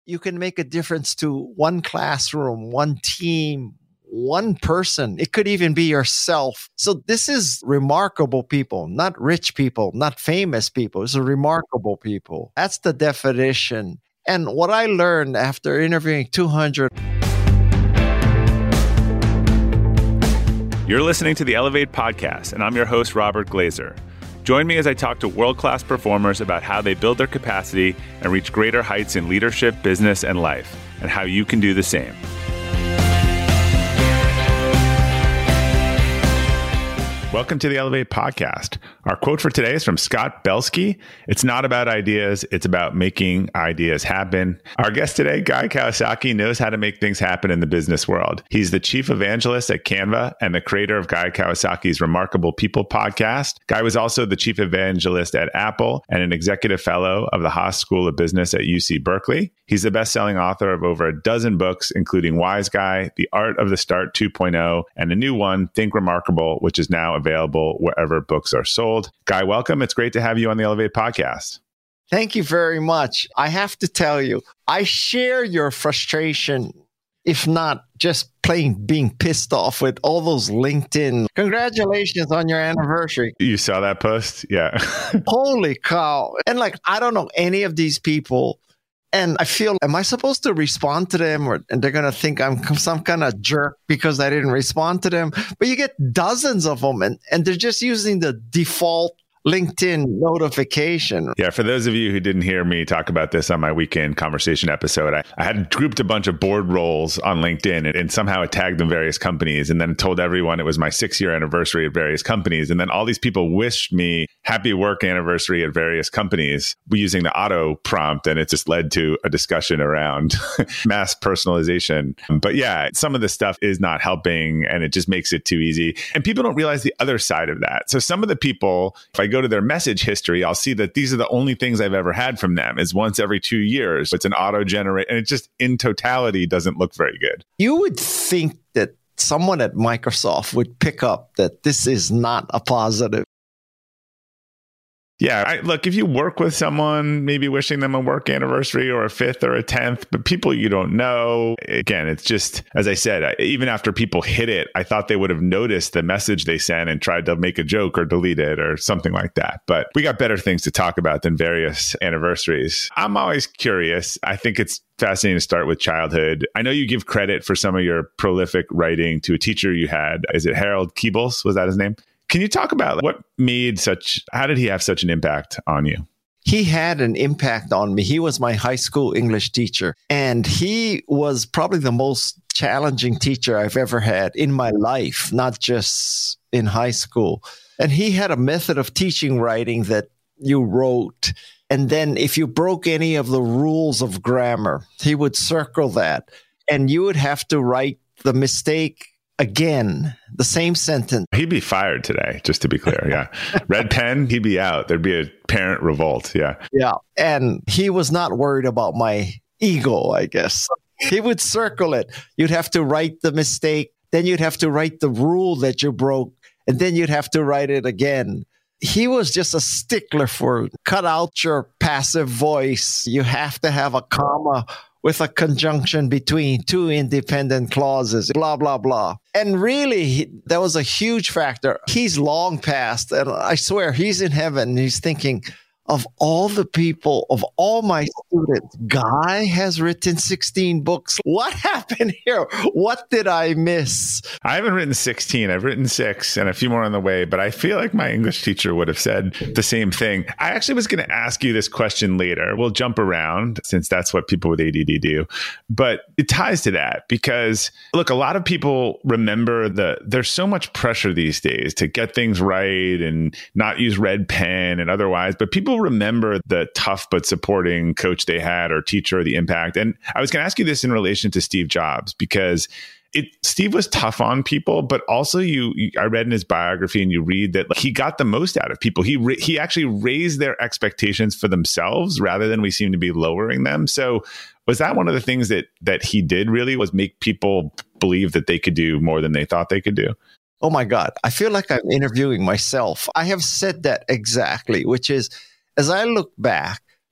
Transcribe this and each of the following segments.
you can make a difference to one classroom, one team, one person. It could even be yourself. So this is remarkable people, not rich people, not famous people. It's remarkable people. That's the definition. And what I learned after interviewing 200. You're listening to the Elevate Podcast, and I'm your host, Robert Glazer. Join me as I talk to world-class performers about how they build their capacity and reach greater heights in leadership, business, and life, and how you can do the same. Welcome to the Elevate Podcast. Our quote for today is from Scott Belsky. It's not about ideas, it's about making ideas happen. Our guest today, Guy Kawasaki, knows how to make things happen in the business world. He's the chief evangelist at Canva and the creator of Guy Kawasaki's Remarkable People podcast. Guy was also the chief evangelist at Apple and an executive fellow of the Haas School of Business at UC Berkeley. He's the best-selling author of over a dozen books, including Wise Guy, The Art of the Start 2.0, and a new one, Think Remarkable, which is now available wherever books are sold. Guy, welcome. It's great to have you on the Elevate Podcast. Thank you very much. I have to tell you, I share your frustration, if not just plain being pissed off with all those LinkedIn. Congratulations on your anniversary. You saw that post? Yeah. Holy cow. And I don't know any of these people. And I feel, am I supposed to respond to them? And they're going to think I'm some kind of jerk because I didn't respond to them. But you get dozens of them, and they're just using the default LinkedIn notification. Yeah, for those of you who didn't hear me talk about this on my weekend conversation episode, I had grouped a bunch of board roles on LinkedIn and somehow it tagged them various companies and then told everyone it was my 6-year anniversary at various companies. And then all these people wished me happy work anniversary at various companies using the auto prompt. And it just led to a discussion around mass personalization. But yeah, some of the stuff is not helping and it just makes it too easy. And people don't realize the other side of that. So some of the people, if I go to their message history, I'll see that these are the only things I've ever had from them is once every 2 years. It's an auto generate, and it just in totality doesn't look very good. You would think that someone at Microsoft would pick up that this is not a positive. Yeah. Look, if you work with someone, maybe wishing them a work anniversary or a 5th or a 10th, but people you don't know, again, it's just, as I said, even after people hit it, I thought they would have noticed the message they sent and tried to make a joke or delete it or something like that. But we got better things to talk about than various anniversaries. I'm always curious. I think it's fascinating to start with childhood. I know you give credit for some of your prolific writing to a teacher you had. Is it Harold Keebles? Was that his name? Can you talk about how did he have such an impact on you? He had an impact on me. He was my high school English teacher, and he was probably the most challenging teacher I've ever had in my life, not just in high school. And he had a method of teaching writing that you wrote. And then if you broke any of the rules of grammar, he would circle that. And you would have to write the mistake again, the same sentence. He'd be fired today, just to be clear. Yeah. Red pen, he'd be out. There'd be a parent revolt. Yeah. Yeah. And he was not worried about my ego, I guess. He would circle it. You'd have to write the mistake. Then you'd have to write the rule that you broke. And then you'd have to write it again. He was just a stickler for cut out your passive voice. You have to have a comma with a conjunction between two independent clauses, blah, blah, blah. And really, that was a huge factor. He's long passed, and I swear he's in heaven. And he's thinking, of all the people, of all my students, Guy has written 16 books. What happened here? What did I miss? I haven't written 16. I've written 6 and a few more on the way, but I feel like my English teacher would have said the same thing. I actually was going to ask you this question later. We'll jump around since that's what people with ADD do. But it ties to that because, look, a lot of people remember there's so much pressure these days to get things right and not use red pen and otherwise, but people remember the tough but supporting coach they had or teacher, the impact. And I was going to ask you this in relation to Steve Jobs, because Steve was tough on people, but also I read in his biography and you read that he got the most out of people. He actually raised their expectations for themselves rather than we seem to be lowering them. So was that one of the things that he did really was make people believe that they could do more than they thought they could do? Oh my God. I feel like I'm interviewing myself. I have said that exactly, which is, as I look back,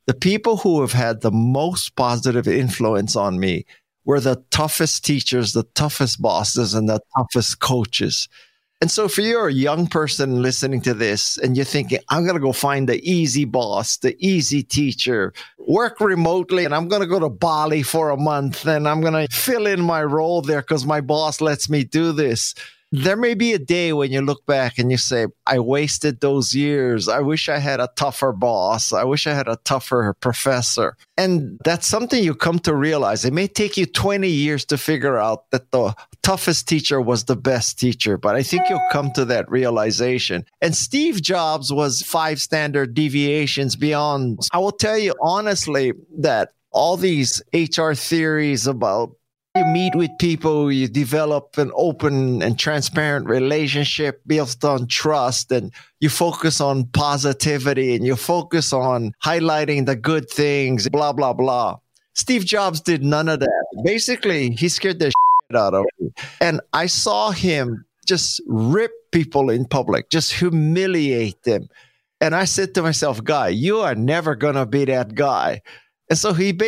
the people who have had the most positive influence on me were the toughest teachers, the toughest bosses, and the toughest coaches. And so if you're a young person listening to this and you're thinking, I'm going to go find the easy boss, the easy teacher, work remotely, and I'm going to go to Bali for a month and I'm going to fill in my role there because my boss lets me do this. There may be a day when you look back and you say, I wasted those years. I wish I had a tougher boss. I wish I had a tougher professor. And that's something you come to realize. It may take you 20 years to figure out that the toughest teacher was the best teacher, but I think you'll come to that realization. And Steve Jobs was 5 standard deviations beyond. I will tell you honestly that all these HR theories about you meet with people, you develop an open and transparent relationship built on trust, and you focus on positivity and you focus on highlighting the good things, blah, blah, blah. Steve Jobs did none of that. Basically, he scared the shit out of me. And I saw him just rip people in public, just humiliate them. And I said to myself, Guy, you are never going to be that guy. And so he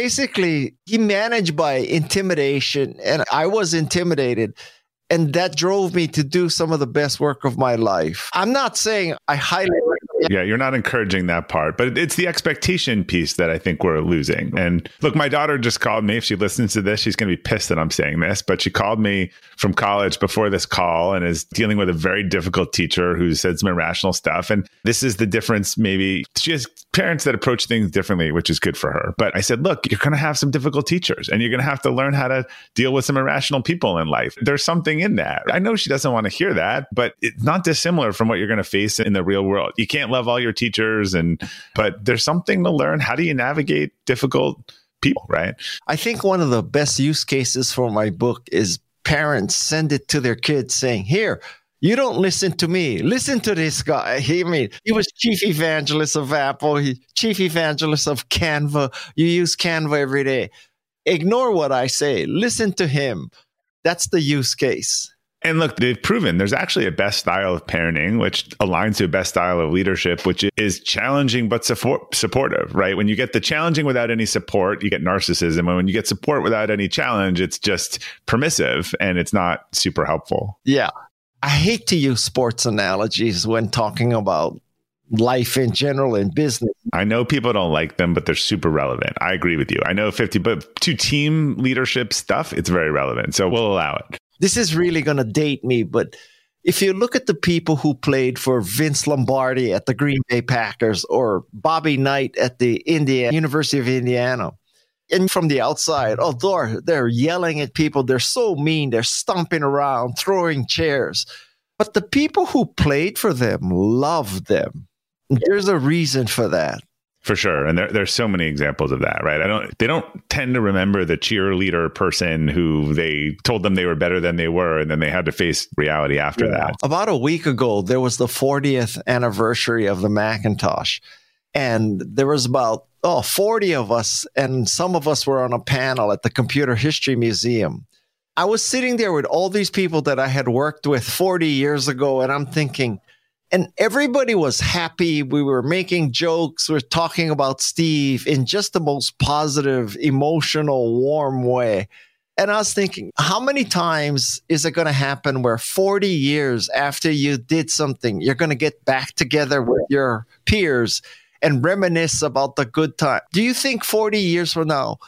managed by intimidation, and I was intimidated. And that drove me to do some of the best work of my life. I'm not saying I highly recommend. Yeah, you're not encouraging that part, but it's the expectation piece that I think we're losing. And look, my daughter just called me. If she listens to this, she's going to be pissed that I'm saying this, but she called me from college before this call and is dealing with a very difficult teacher who said some irrational stuff. And this is the difference. Maybe she has parents that approach things differently, which is good for her. But I said, look, you're going to have some difficult teachers and you're going to have to learn how to deal with some irrational people in life. There's something in that. I know she doesn't want to hear that, but it's not dissimilar from what you're going to face in the real world. You can't love all your teachers, but there's something to learn. How do you navigate difficult people, right? I think one of the best use cases for my book is parents send it to their kids saying, here, you don't listen to me. Listen to this guy. He was chief evangelist of Apple, chief evangelist of Canva. You use Canva every day. Ignore what I say. Listen to him. That's the use case. And look, they've proven there's actually a best style of parenting, which aligns to a best style of leadership, which is challenging but supportive, right? When you get the challenging without any support, you get narcissism. And when you get support without any challenge, it's just permissive and it's not super helpful. Yeah. I hate to use sports analogies when talking about life in general and business. I know people don't like them, but they're super relevant. I agree with you. I know 50, but to team leadership stuff, it's very relevant. So we'll allow it. This is really going to date me, but if you look at the people who played for Vince Lombardi at the Green Bay Packers or Bobby Knight at the University of Indiana, and from the outside, they're yelling at people. They're so mean. They're stomping around, throwing chairs. But the people who played for them loved them. There's a reason for that. For sure. And there's so many examples of that, right? They don't tend to remember the cheerleader person who they told them they were better than they were, and then they had to face reality after that. About a week ago, there was the 40th anniversary of the Macintosh. And there was about 40 of us, and some of us were on a panel at the Computer History Museum. I was sitting there with all these people that I had worked with 40 years ago, and I'm thinking, and everybody was happy. We were making jokes. We're talking about Steve in just the most positive, emotional, warm way. And I was thinking, how many times is it going to happen where 40 years after you did something, you're going to get back together with your peers and reminisce about the good time? Do you think 40 years from now,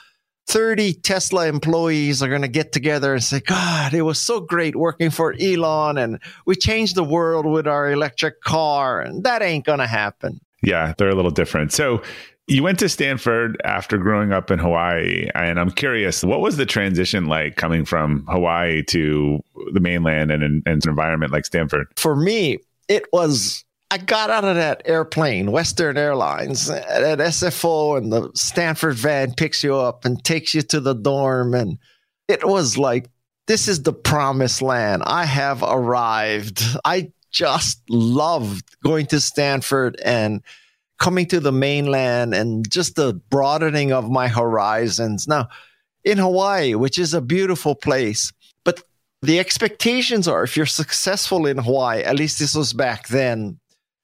30 Tesla employees are going to get together and say, God, it was so great working for Elon and we changed the world with our electric car? And that ain't going to happen. Yeah, they're a little different. So you went to Stanford after growing up in Hawaii. And I'm curious, what was the transition like coming from Hawaii to the mainland and an environment like Stanford? For me, I got out of that airplane, Western Airlines, at SFO, and the Stanford van picks you up and takes you to the dorm. And it was like, this is the promised land. I have arrived. I just loved going to Stanford and coming to the mainland and just the broadening of my horizons. Now, in Hawaii, which is a beautiful place, but the expectations are if you're successful in Hawaii, at least this was back then,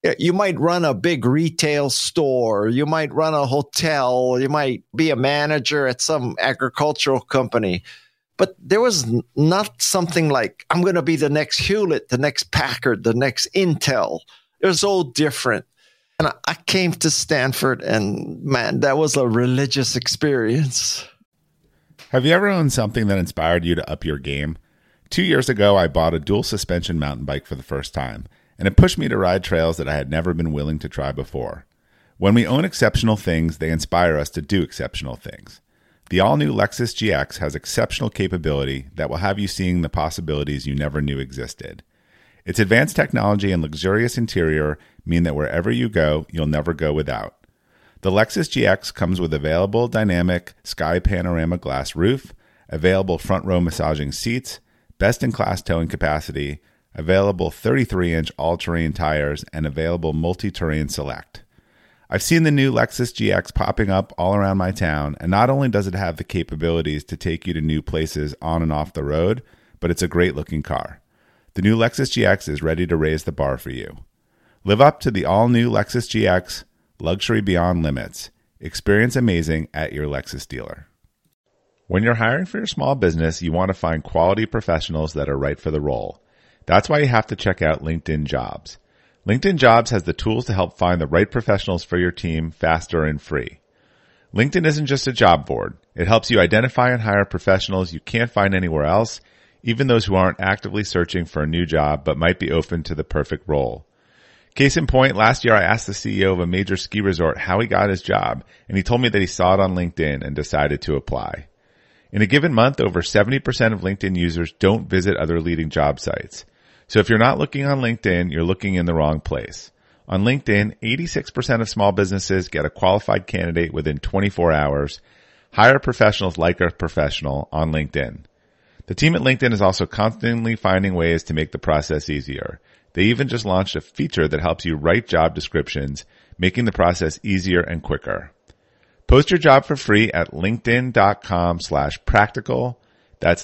You might run a big retail store. You might run a hotel. You might be a manager at some agricultural company. But there was not something like, I'm going to be the next Hewlett, the next Packard, the next Intel. It was all different. And I came to Stanford, and man, that was a religious experience. Have you ever owned something that inspired you to up your game? 2 years ago, I bought a dual suspension mountain bike for the first time, and it pushed me to ride trails that I had never been willing to try before. When we own exceptional things, they inspire us to do exceptional things. The all-new Lexus GX has exceptional capability that will have you seeing the possibilities you never knew existed. Its advanced technology and luxurious interior mean that wherever you go, you'll never go without. The Lexus GX comes with available dynamic sky panorama glass roof, available front-row massaging seats, best-in-class towing capacity, available 33-inch all-terrain tires, and available multi-terrain select. I've seen the new Lexus GX popping up all around my town, and not only does it have the capabilities to take you to new places on and off the road, but it's a great-looking car. The new Lexus GX is ready to raise the bar for you. Live up to the all-new Lexus GX, luxury beyond limits. Experience amazing at your Lexus dealer. When you're hiring for your small business, you want to find quality professionals that are right for the role. That's why you have to check out LinkedIn Jobs. LinkedIn Jobs has the tools to help find the right professionals for your team faster and free. LinkedIn isn't just a job board. It helps you identify and hire professionals you can't find anywhere else, even those who aren't actively searching for a new job but might be open to the perfect role. Case in point, last year I asked the CEO of a major ski resort how he got his job, and he told me that he saw it on LinkedIn and decided to apply. In a given month, over 70% of LinkedIn users don't visit other leading job sites. So if you're not looking on LinkedIn, you're looking in the wrong place. On LinkedIn, 86% of small businesses get a qualified candidate within 24 hours. Hire professionals like a professional on LinkedIn. The team at LinkedIn is also constantly finding ways to make the process easier. They even just launched a feature that helps you write job descriptions, making the process easier and quicker. Post your job for free at linkedin.com/practical. That's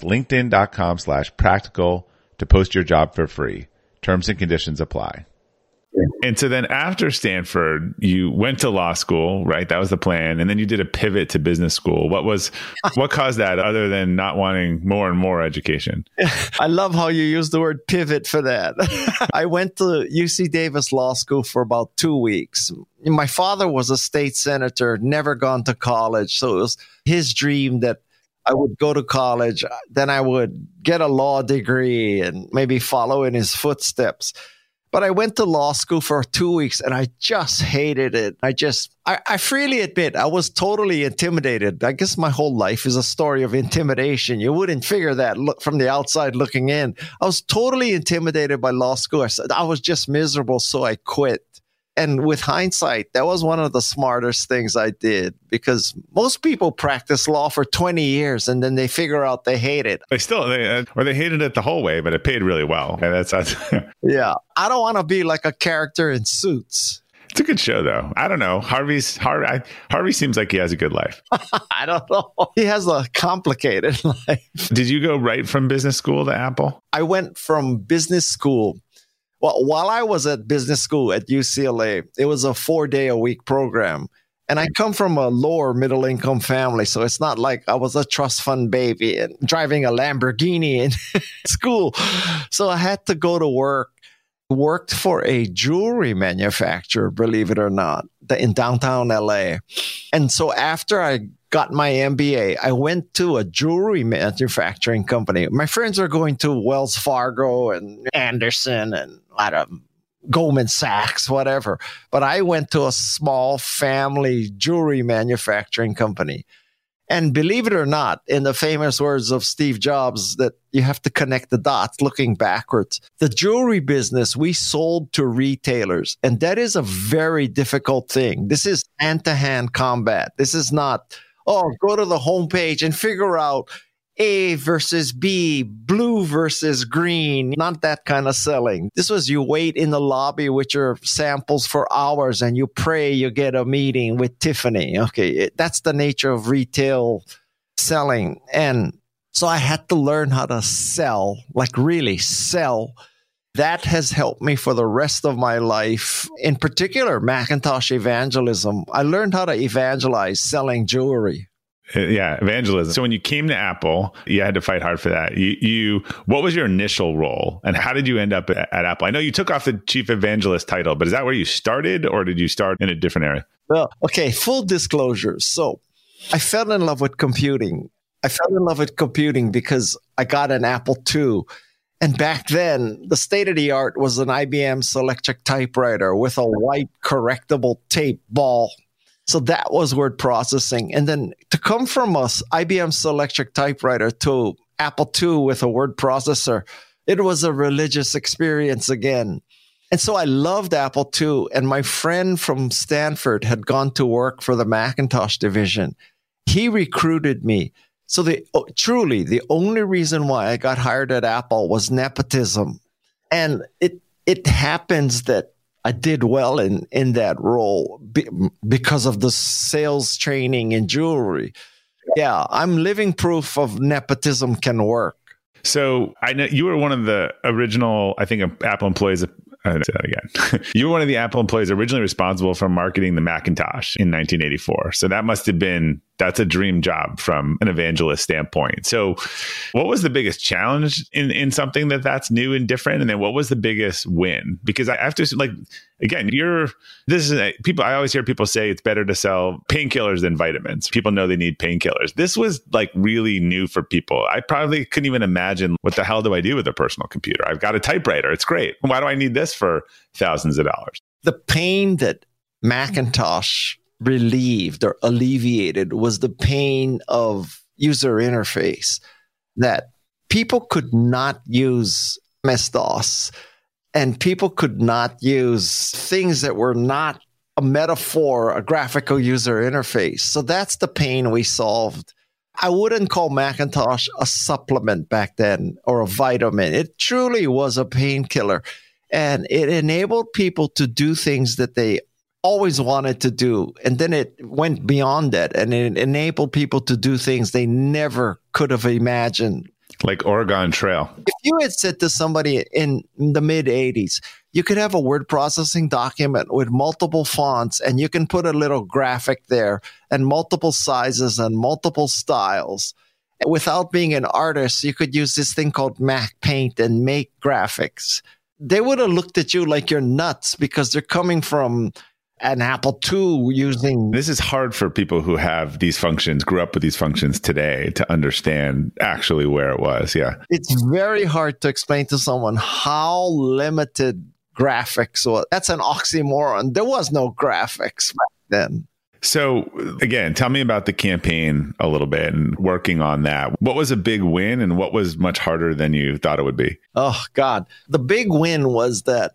linkedin.com/practical to post your job for free. Terms and conditions apply. And so then after Stanford, you went to law school, right? That was the plan. And then you did a pivot to business school. What caused that other than not wanting more and more education? I love how you use the word pivot for that. I went to UC Davis Law School for about 2 weeks. My father was a state senator, never gone to college. So it was his dream that I would go to college, then I would get a law degree and maybe follow in his footsteps. But I went to law school for 2 weeks and I just hated it. I freely admit I was totally intimidated. I guess my whole life is a story of intimidation. You wouldn't figure that from the outside looking in. I was totally intimidated by law school. I was just miserable, so I quit. And with hindsight, that was one of the smartest things I did, because most people practice law for 20 years and then they figure out they hate it. They hated it the whole way, but it paid really well. And that's yeah. I don't want to be like a character in Suits. It's a good show, though. I don't know. Harvey seems like he has a good life. I don't know. He has a complicated life. Did you go right from business school to Apple? I went from business school. Well, while I was at business school at UCLA, it was a 4-day-a-week program. And I come from a lower middle income family. So it's not like I was a trust fund baby and driving a Lamborghini in school. So I had to go to work. Worked for a jewelry manufacturer, believe it or not, in downtown LA. And so after I got my MBA, I went to a jewelry manufacturing company. My friends are going to Wells Fargo and Anderson and Goldman Sachs, whatever. But I went to a small family jewelry manufacturing company. And believe it or not, in the famous words of Steve Jobs, that you have to connect the dots looking backwards. The jewelry business, we sold to retailers. And that is a very difficult thing. This is hand-to-hand combat. This is not, go to the homepage and figure out A versus B, blue versus green, not that kind of selling. This was you wait in the lobby with your samples for hours and you pray you get a meeting with Tiffany. Okay, that's the nature of retail selling. And so I had to learn how to sell, like really sell. That has helped me for the rest of my life. In particular, Macintosh evangelism. I learned how to evangelize selling jewelry. Yeah, evangelism. So when you came to Apple, you had to fight hard for that. What was your initial role, and how did you end up at Apple? I know you took off the chief evangelist title, but is that where you started, or did you start in a different area? Well, okay, full disclosure. So I fell in love with computing. I fell in love with computing because I got an Apple II. And back then, the state of the art was an IBM Selectric typewriter with a white correctable tape ball. So that was word processing. And then to come from us, IBM Selectric typewriter to Apple II with a word processor, it was a religious experience again. And so I loved Apple II. And my friend from Stanford had gone to work for the Macintosh division. He recruited me. So truly, the only reason why I got hired at Apple was nepotism. And it happens that I did well in that role because of the sales training in jewelry. Yeah, I'm living proof of nepotism can work. So I know you were one of the original, I think, Apple employees. Say that again. You were one of the Apple employees originally responsible for marketing the Macintosh in 1984. So that's a dream job from an evangelist standpoint. So what was the biggest challenge in something that's new and different? And then what was the biggest win? Because I have to, again, I always hear people say it's better to sell painkillers than vitamins. People know they need painkillers. This was really new for people. I probably couldn't even imagine, what the hell do I do with a personal computer? I've got a typewriter. It's great. Why do I need this for thousands of dollars? The pain that Macintosh relieved or alleviated was the pain of user interface, that people could not use MS-DOS and people could not use things that were not a metaphor, a graphical user interface. So that's the pain we solved. I wouldn't call Macintosh a supplement back then or a vitamin. It truly was a painkiller, and it enabled people to do things that they always wanted to do. And then it went beyond that, and it enabled people to do things they never could have imagined. Like Oregon Trail. If you had said to somebody in the mid 80s, you could have a word processing document with multiple fonts, and you can put a little graphic there and multiple sizes and multiple styles. Without being an artist, you could use this thing called Mac Paint and make graphics. They would have looked at you like you're nuts, because they're coming from an Apple II using... This is hard for people who have these functions, grew up with these functions today, to understand actually where it was. Yeah. It's very hard to explain to someone how limited graphics was. That's an oxymoron. There was no graphics back then. So again, tell me about the campaign a little bit and working on that. What was a big win and what was much harder than you thought it would be? Oh, God. The big win was that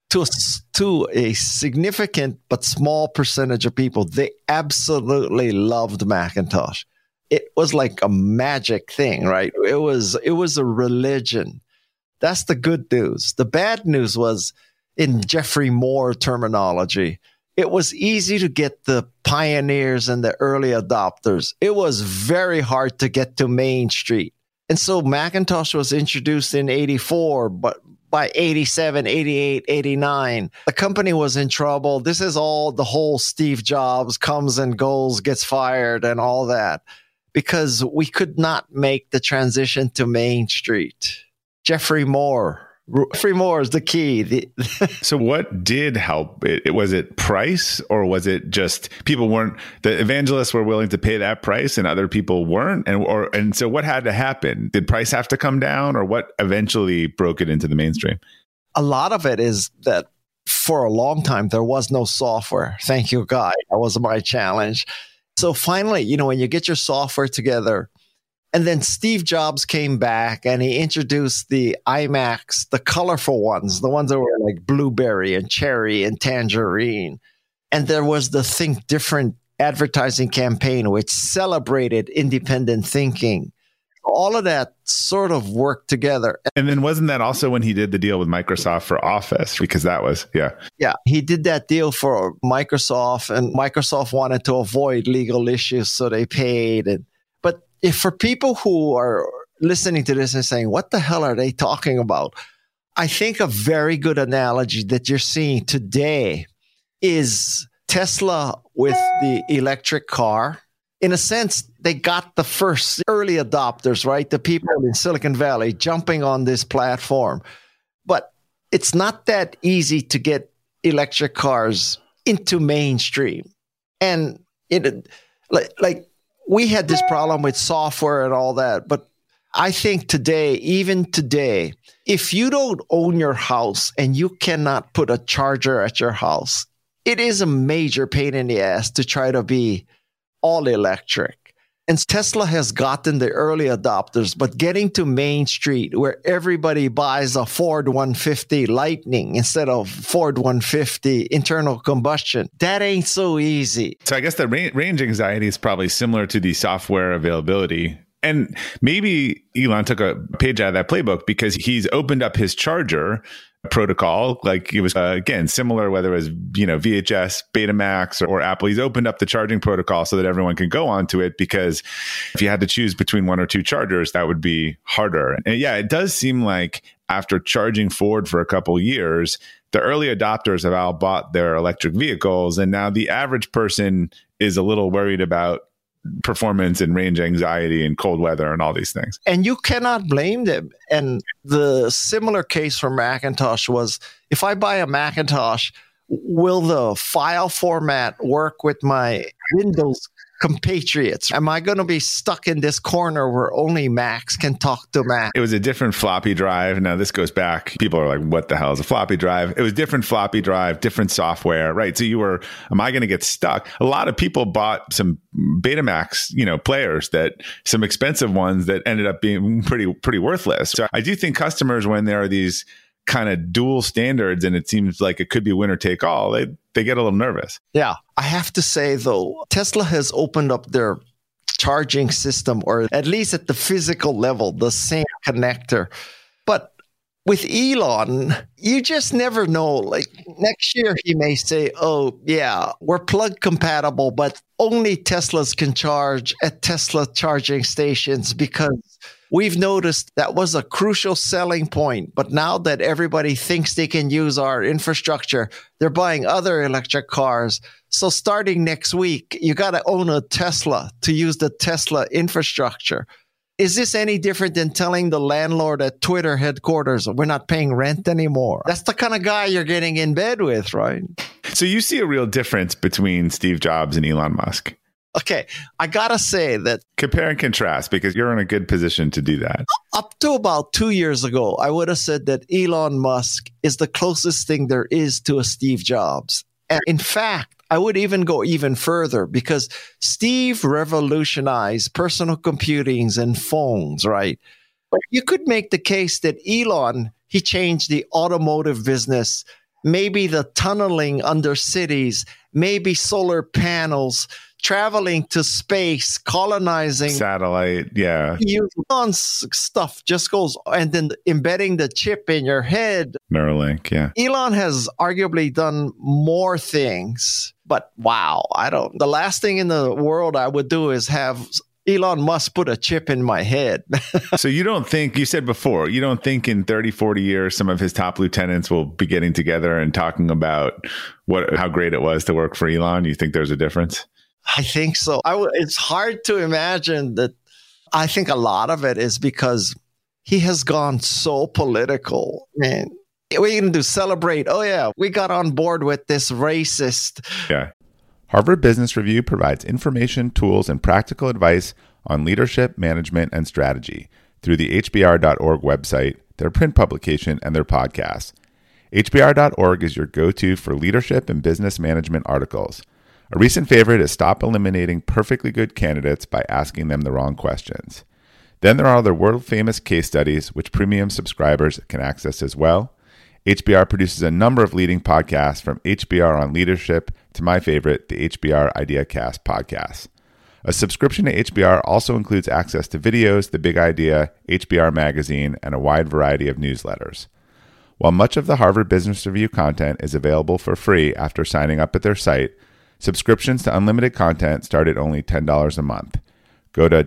to a significant but small percentage of people, they absolutely loved Macintosh. It was like a magic thing, right? It was a religion. That's the good news. The bad news was, in Jeffrey Moore terminology, it was easy to get the pioneers and the early adopters. It was very hard to get to Main Street. And so Macintosh was introduced in 84, but by 87, 88, 89, the company was in trouble. This is all the whole Steve Jobs comes and goes, gets fired and all that, because we could not make the transition to Main Street. Jeffrey Moore is the key. So what did help? Was it price, or was it just the evangelists were willing to pay that price and other people weren't? And so what had to happen? Did price have to come down, or what eventually broke it into the mainstream? A lot of it is that for a long time, there was no software. Thank you, God. That was my challenge. So finally, when you get your software together, and then Steve Jobs came back and he introduced the iMacs, the colorful ones, the ones that were like blueberry and cherry and tangerine. And there was the Think Different advertising campaign, which celebrated independent thinking. All of that sort of worked together. And then wasn't that also when he did the deal with Microsoft for Office? Because that was, yeah. Yeah, he did that deal for Microsoft, and Microsoft wanted to avoid legal issues, so they paid. If for people who are listening to this and saying, what the hell are they talking about? I think a very good analogy that you're seeing today is Tesla with the electric car. In a sense, they got the first early adopters, right? The people in Silicon Valley jumping on this platform. But it's not that easy to get electric cars into mainstream. And like we had this problem with software and all that. But I think today, even today, if you don't own your house and you cannot put a charger at your house, it is a major pain in the ass to try to be all electric. And Tesla has gotten the early adopters, but getting to Main Street where everybody buys a Ford 150 Lightning instead of Ford 150 internal combustion, that ain't so easy. So I guess the range anxiety is probably similar to the software availability. And maybe Elon took a page out of that playbook because he's opened up his charger protocol. Like it was, again, similar, whether it was, VHS, Betamax, or Apple. He's opened up the charging protocol so that everyone can go onto it, because if you had to choose between one or two chargers, that would be harder. And yeah, it does seem like after charging Ford for a couple of years, the early adopters have all bought their electric vehicles. And now the average person is a little worried about performance and range anxiety and cold weather and all these things. And you cannot blame them. And the similar case for Macintosh was, if I buy a Macintosh, will the file format work with my Windows compatriots? Am I going to be stuck in this corner where only Macs can talk to Mac? It was a different floppy drive. Now this goes back. People are like, what the hell is a floppy drive? It was different floppy drive, different software, right? So am I going to get stuck? A lot of people bought some Betamax, players, some expensive ones that ended up being pretty worthless. So I do think customers, when there are these kind of dual standards and it seems like it could be winner take all, they get a little nervous. Yeah. I have to say, though, Tesla has opened up their charging system, or at least at the physical level, the same connector. But with Elon, you just never know. Like next year, he may say, oh, yeah, we're plug compatible, but only Teslas can charge at Tesla charging stations, because we've noticed that was a crucial selling point. But now that everybody thinks they can use our infrastructure, they're buying other electric cars. So starting next week, you got to own a Tesla to use the Tesla infrastructure. Is this any different than telling the landlord at Twitter headquarters, we're not paying rent anymore? That's the kind of guy you're getting in bed with, right? So you see a real difference between Steve Jobs and Elon Musk. Okay, I got to say that... Compare and contrast, because you're in a good position to do that. Up to about 2 years ago, I would have said that Elon Musk is the closest thing there is to a Steve Jobs. And in fact, I would even go even further, because Steve revolutionized personal computings and phones, right? But you could make the case that Elon, he changed the automotive business, maybe the tunneling under cities, maybe solar panels, traveling to space, colonizing satellite, yeah. Elon's stuff just goes, and then embedding the chip in your head. Neuralink, yeah. Elon has arguably done more things, but wow, the last thing in the world I would do is have Elon Musk put a chip in my head. So you don't think, you said before, you don't think in 30, 40 years, some of his top lieutenants will be getting together and talking about how great it was to work for Elon? You think there's a difference? I think so. It's hard to imagine that. I think a lot of it is because he has gone so political. Man, what are you going to do? Celebrate? Oh, yeah, we got on board with this racist. Yeah. Harvard Business Review provides information, tools, and practical advice on leadership, management, and strategy through the HBR.org website, their print publication, and their podcast. HBR.org is your go-to for leadership and business management articles. A recent favorite is Stop Eliminating Perfectly Good Candidates by Asking Them the Wrong Questions. Then there are the world-famous case studies, which premium subscribers can access as well. HBR produces a number of leading podcasts, from HBR on leadership to my favorite, the HBR IdeaCast podcast. A subscription to HBR also includes access to videos, The Big Idea, HBR Magazine, and a wide variety of newsletters. While much of the Harvard Business Review content is available for free after signing up at their site, subscriptions to unlimited content start at only $10 a month. Go to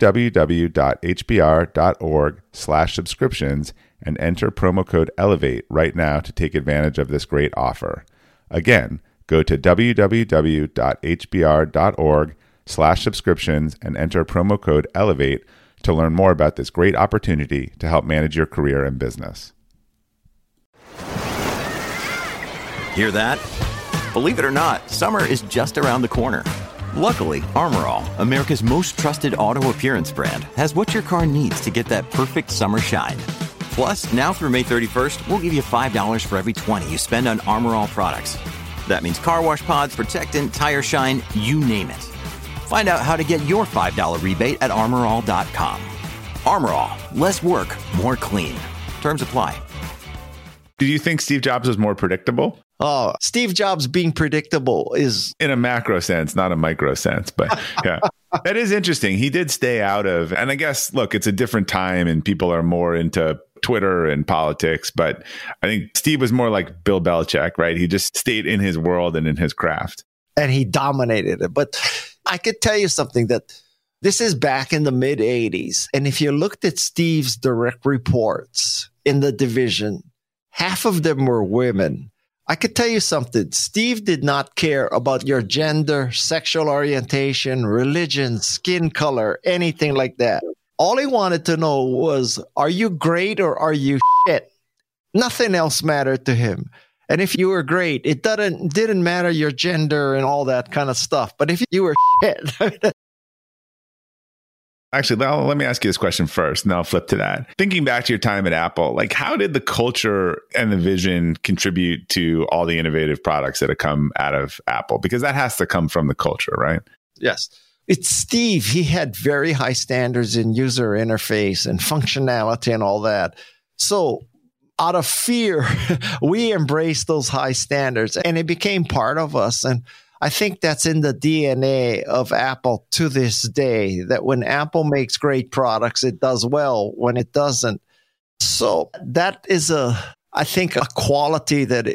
www.hbr.org/subscriptions and enter promo code ELEVATE right now to take advantage of this great offer. Again, go to www.hbr.org/subscriptions and enter promo code ELEVATE to learn more about this great opportunity to help manage your career and business. Hear that? Believe it or not, summer is just around the corner. Luckily, Armor All, America's most trusted auto appearance brand, has what your car needs to get that perfect summer shine. Plus, now through May 31st, we'll give you $5 for every $20 you spend on Armor All products. That means car wash pods, protectant, tire shine, you name it. Find out how to get your $5 rebate at armorall.com. Armor All, less work, more clean. Terms apply. Do you think Steve Jobs was more predictable? Oh, Steve Jobs being predictable is... In a macro sense, not a micro sense, but yeah. That is interesting. He did stay out of, and I guess, look, it's a different time and people are more into Twitter and politics, but I think Steve was more like Bill Belichick, right? He just stayed in his world and in his craft. And he dominated it. But I could tell you something, that this is back in the mid 80s. And if you looked at Steve's direct reports in the division, half of them were women. I could tell you something. Steve did not care about your gender, sexual orientation, religion, skin color, anything like that. All he wanted to know was, are you great or are you shit? Nothing else mattered to him. And if you were great, it didn't matter your gender and all that kind of stuff. But if you were shit... Actually, let me ask you this question first, and then I'll flip to that. Thinking back to your time at Apple, like how did the culture and the vision contribute to all the innovative products that have come out of Apple? Because that has to come from the culture, right? Yes. It's Steve. He had very high standards in user interface and functionality and all that. So out of fear, we embraced those high standards and it became part of us. And I think that's in the DNA of Apple to this day, that when Apple makes great products, it does well. When it doesn't. So that is I think a quality that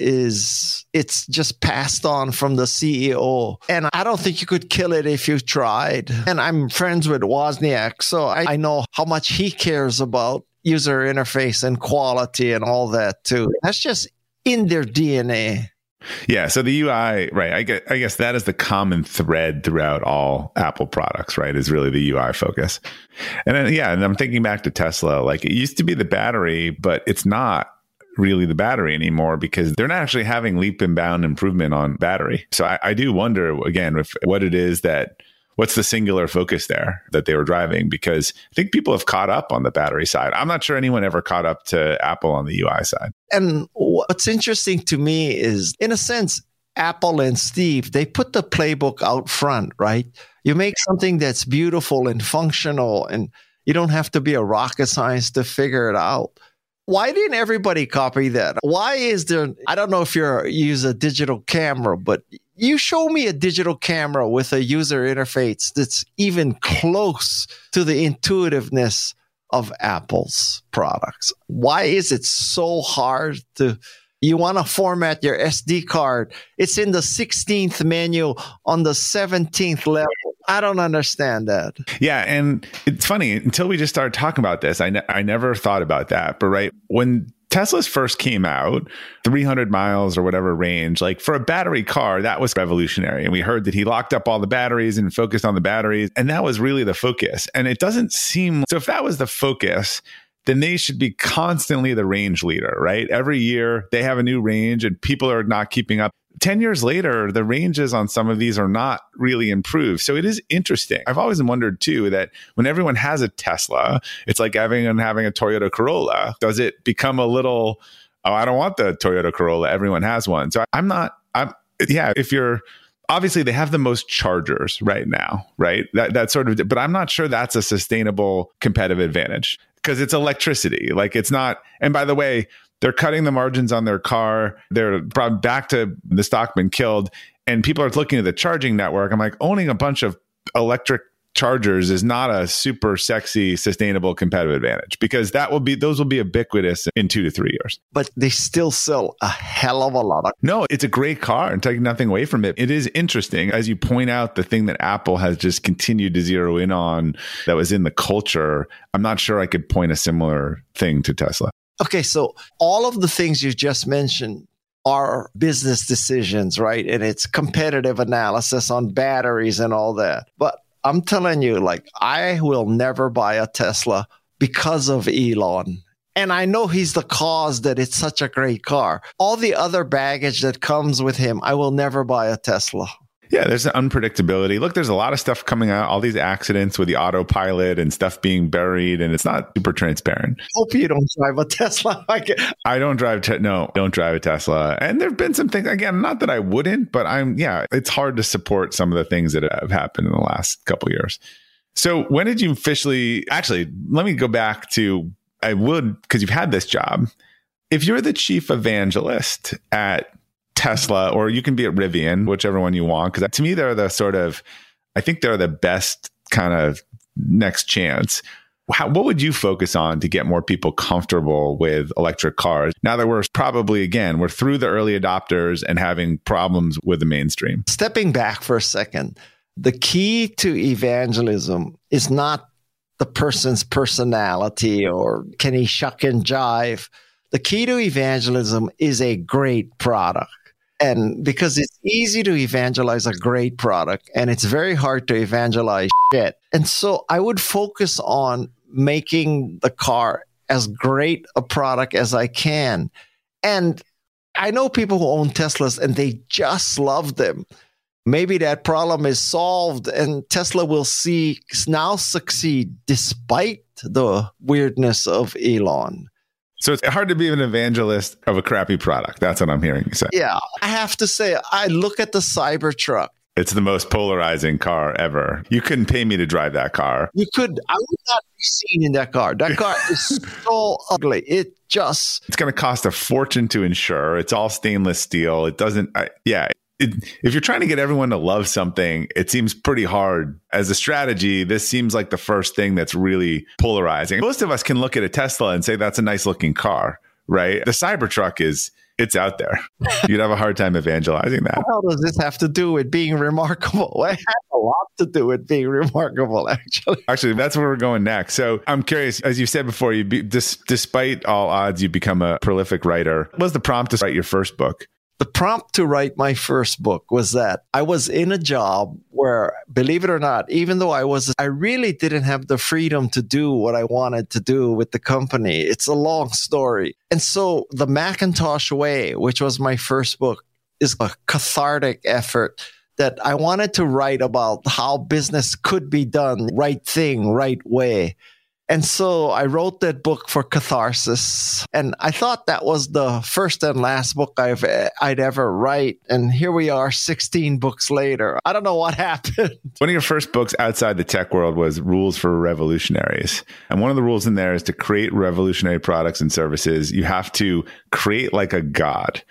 it's just passed on from the CEO. And I don't think you could kill it if you tried. And I'm friends with Wozniak, so I know how much he cares about user interface and quality and all that too. That's just in their DNA. Yeah. So the UI, right. I guess that is the common thread throughout all Apple products, right? Is really the UI focus. And then, yeah. And I'm thinking back to Tesla, like it used to be the battery, but it's not really the battery anymore because they're not actually having leap and bound improvement on battery. So I do wonder again, if what it is what's the singular focus there that they were driving? Because I think people have caught up on the battery side. I'm not sure anyone ever caught up to Apple on the UI side. And what's interesting to me is, in a sense, Apple and Steve, they put the playbook out front, right? You make something that's beautiful and functional, and you don't have to be a rocket scientist to figure it out. Why didn't everybody copy that? Why is there, I don't know if you use a digital camera, but you show me a digital camera with a user interface that's even close to the intuitiveness of Apple's products. Why is it so hard you want to format your SD card? It's in the 16th menu on the 17th level. I don't understand that. Yeah. And it's funny, until we just started talking about this, I never thought about that. But right, when Teslas first came out, 300 miles or whatever range, like for a battery car, that was revolutionary. And we heard that he locked up all the batteries and focused on the batteries. And that was really the focus. And it doesn't seem, so if that was the focus, then they should be constantly the range leader, right? Every year they have a new range and people are not keeping up. 10 years later, the ranges on some of these are not really improved. So it is interesting. I've always wondered too, that when everyone has a Tesla, it's like having a Toyota Corolla. Does it become a little, oh, I don't want the Toyota Corolla. Everyone has one. So if you're, obviously they have the most chargers right now, right? That sort of, but I'm not sure that's a sustainable competitive advantage because it's electricity. Like it's not, and by the way, they're cutting the margins on their car. They're brought back to the stockman killed. And people are looking at the charging network. I'm like, owning a bunch of electric chargers is not a super sexy, sustainable competitive advantage, because those will be ubiquitous in 2 to 3 years. But they still sell a hell of a lot of. No, it's a great car and taking nothing away from it. It is interesting. As you point out, the thing that Apple has just continued to zero in on that was in the culture, I'm not sure I could point a similar thing to Tesla. Okay, so all of the things you just mentioned are business decisions, right? And it's competitive analysis on batteries and all that. But I'm telling you, like, I will never buy a Tesla because of Elon. And I know he's the cause that it's such a great car. All the other baggage that comes with him, I will never buy a Tesla. Yeah, there's an unpredictability. Look, there's a lot of stuff coming out, all these accidents with the autopilot and stuff being buried, and it's not super transparent. Hope you don't drive a Tesla. I don't drive don't drive a Tesla. And there've been some things, again, not that I wouldn't, but it's hard to support some of the things that have happened in the last couple of years. So when did you actually, let me go back to, because you've had this job. If you're the chief evangelist at Tesla, or you can be at Rivian, whichever one you want, because to me, I think they're the best kind of next chance. What would you focus on to get more people comfortable with electric cars? Now that we're through the early adopters and having problems with the mainstream. Stepping back for a second, the key to evangelism is not the person's personality or can he shuck and jive. The key to evangelism is a great product. And because it's easy to evangelize a great product and it's very hard to evangelize shit. And so I would focus on making the car as great a product as I can. And I know people who own Teslas and they just love them. Maybe that problem is solved and Tesla will now succeed despite the weirdness of Elon. So it's hard to be an evangelist of a crappy product. That's what I'm hearing you say. Yeah. I have to say, I look at the Cybertruck. It's the most polarizing car ever. You couldn't pay me to drive that car. You could. I would not be seen in that car. That car is so ugly. It's going to cost a fortune to insure. It's all stainless steel. It doesn't. If you're trying to get everyone to love something, it seems pretty hard. As a strategy, this seems like the first thing that's really polarizing. Most of us can look at a Tesla and say, that's a nice looking car, right? The Cybertruck it's out there. You'd have a hard time evangelizing that. What the hell does this have to do with being remarkable? Well, it has a lot to do with being remarkable, actually. Actually, that's where we're going next. So I'm curious, as you said before, despite all odds, you become a prolific writer. What was the prompt to write your first book? The prompt to write my first book was that I was in a job where, believe it or not, even though I really didn't have the freedom to do what I wanted to do with the company. It's a long story. And so the Macintosh Way, which was my first book, is a cathartic effort that I wanted to write about how business could be done, right thing, right way. And so I wrote that book for catharsis. And I thought that was the first and last book I'd ever write. And here we are 16 books later. I don't know what happened. One of your first books outside the tech world was Rules for Revolutionaries. And one of the rules in there is to create revolutionary products and services, you have to create like a god.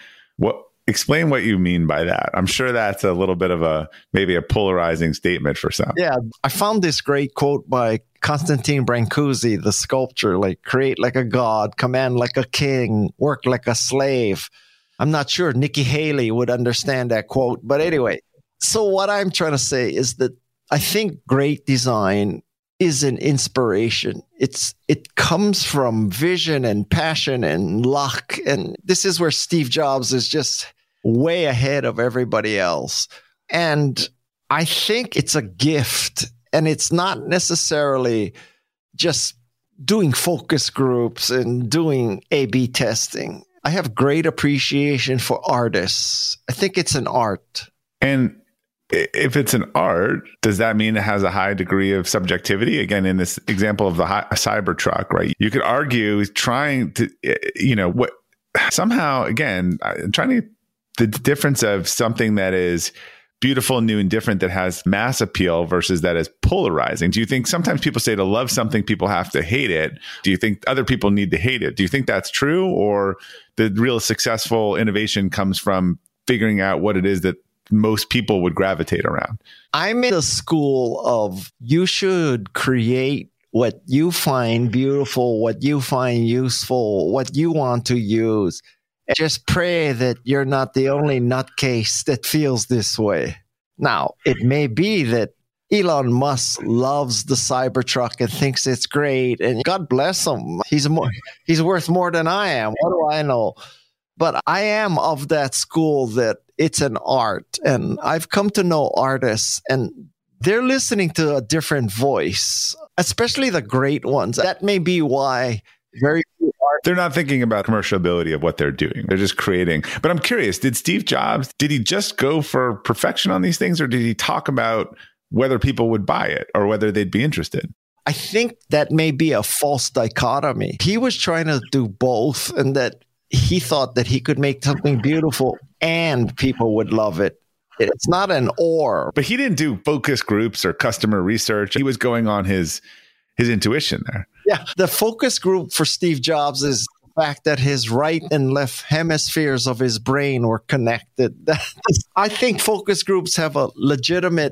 Explain what you mean by that. I'm sure that's a little bit of maybe a polarizing statement for some. Yeah, I found this great quote by Constantine Brancusi, the sculptor, like create like a god, command like a king, work like a slave. I'm not sure Nikki Haley would understand that quote, but anyway. So what I'm trying to say is that I think great design is an inspiration. It comes from vision and passion and luck. And this is where Steve Jobs is just way ahead of everybody else. And I think it's a gift. And it's not necessarily just doing focus groups and doing A/B testing. I have great appreciation for artists. I think it's an art. And if it's an art, does that mean it has a high degree of subjectivity? Again, in this example of the Cybertruck, right? You could argue trying to, somehow, again, the difference of something that is beautiful, new, and different that has mass appeal versus that is polarizing. Do you think sometimes people say to love something, people have to hate it? Do you think other people need to hate it? Do you think that's true? Or the real successful innovation comes from figuring out what it is that most people would gravitate around. I'm in the school of you should create what you find beautiful, what you find useful, what you want to use. And just pray that you're not the only nutcase that feels this way. Now, it may be that Elon Musk loves the Cybertruck and thinks it's great, and God bless him. He's worth more than I am. What do I know? But I am of that school that it's an art, and I've come to know artists, and they're listening to a different voice, especially the great ones. That may be why very few artists. They're not thinking about commerciality of what they're doing. They're just creating. But I'm curious, did Steve Jobs, did he just go for perfection on these things, or did he talk about whether people would buy it or whether they'd be interested? I think that may be a false dichotomy. He was trying to do both, and that he thought that he could make something beautiful and people would love it. It's not an or. But he didn't do focus groups or customer research. He was going on his intuition there. Yeah. The focus group for Steve Jobs is the fact that his right and left hemispheres of his brain were connected. I think focus groups have a legitimate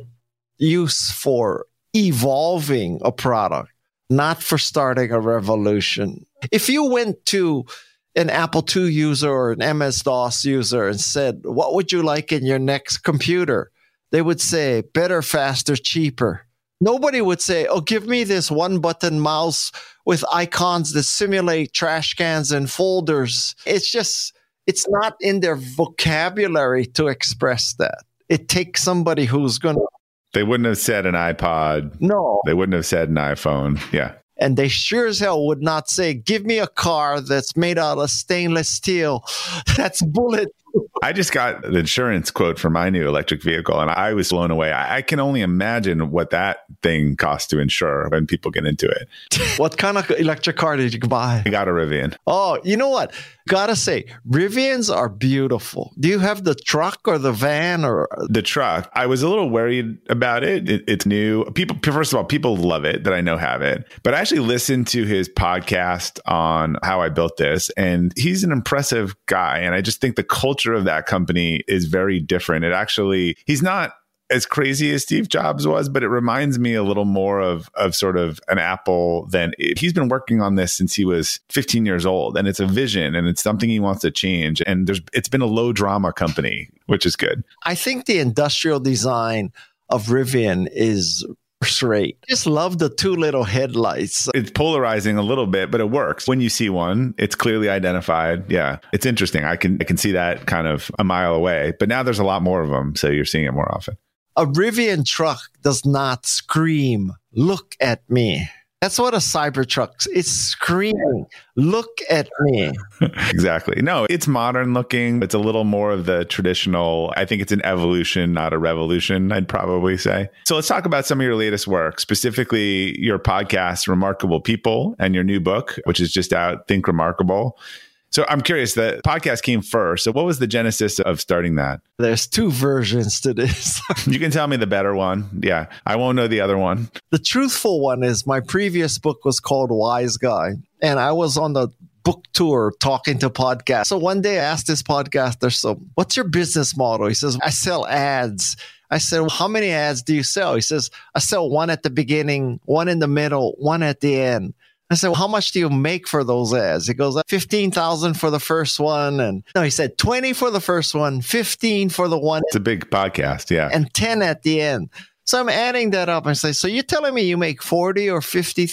use for evolving a product, not for starting a revolution. If you went to an Apple II user or an MS-DOS user and said, what would you like in your next computer? They would say, better, faster, cheaper. Nobody would say, oh, give me this one-button mouse with icons that simulate trash cans and folders. It's not in their vocabulary to express that. It takes somebody who's going to... They wouldn't have said an iPod. No. They wouldn't have said an iPhone. Yeah. And they sure as hell would not say, give me a car that's made out of stainless steel. That's bullet. I just got the insurance quote for my new electric vehicle, and I was blown away. I can only imagine what that thing costs to insure when people get into it. What kind of electric car did you buy? I got a Rivian. Oh, you know what? Gotta say, Rivians are beautiful. Do you have the truck or the van or the truck? I was a little worried about it. It's new. People, first of all, people love it that I know have it. But I actually listened to his podcast on how I built this, and he's an impressive guy. And I just think the culture of that company is very different. He's not as crazy as Steve Jobs was, but it reminds me a little more of sort of an Apple than he's been working on this since he was 15 years old. And it's a vision and it's something he wants to change. And it's been a low drama company, which is good. I think the industrial design of Rivian is great. I just love the two little headlights. It's polarizing a little bit, but it works. When you see one, it's clearly identified. Yeah, it's interesting. I can see that kind of a mile away, but now there's a lot more of them. So you're seeing it more often. A Rivian truck does not scream, look at me. That's what a Cybertruck, it's screaming, look at me. Exactly. No, it's modern looking. It's a little more of the traditional. I think it's an evolution, not a revolution, I'd probably say. So let's talk about some of your latest work, specifically your podcast, Remarkable People, and your new book, which is just out, Think Remarkable. So I'm curious, the podcast came first. So what was the genesis of starting that? There's two versions to this. You can tell me the better one. Yeah, I won't know the other one. The truthful one is my previous book was called Wise Guy. And I was on the book tour talking to podcasts. So one day I asked this podcaster, so what's your business model? He says, I sell ads. I said, well, how many ads do you sell? He says, I sell one at the beginning, one in the middle, one at the end. I said, well, how much do you make for those ads? He goes, $15,000 for the first one. And no, he said 20 for the first one, 15 for the one. It's a big podcast. Yeah. And 10 at the end. So I'm adding that up and say, so you're telling me you make 40 or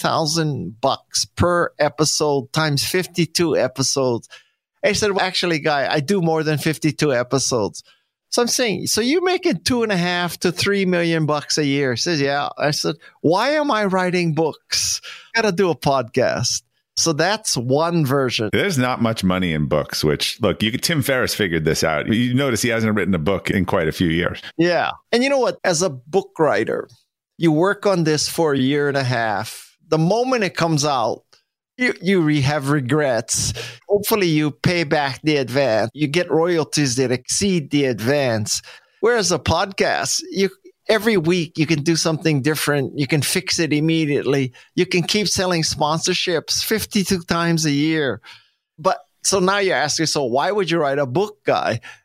$50,000 per episode times 52 episodes. I said, well, actually, Guy, I do more than 52 episodes. So I'm saying, so you're making $2.5 to $3 million a year. He says, yeah. I said, why am I writing books? I got to do a podcast. So that's one version. There's not much money in books, which, look, Tim Ferriss figured this out. You notice he hasn't written a book in quite a few years. Yeah. And you know what? As a book writer, you work on this for a year and a half. The moment it comes out, you have regrets. Hopefully you pay back the advance. You get royalties that exceed the advance. Whereas a podcast, every week you can do something different. You can fix it immediately. You can keep selling sponsorships 52 times a year. But so now you're asking, so why would you write a book, Guy?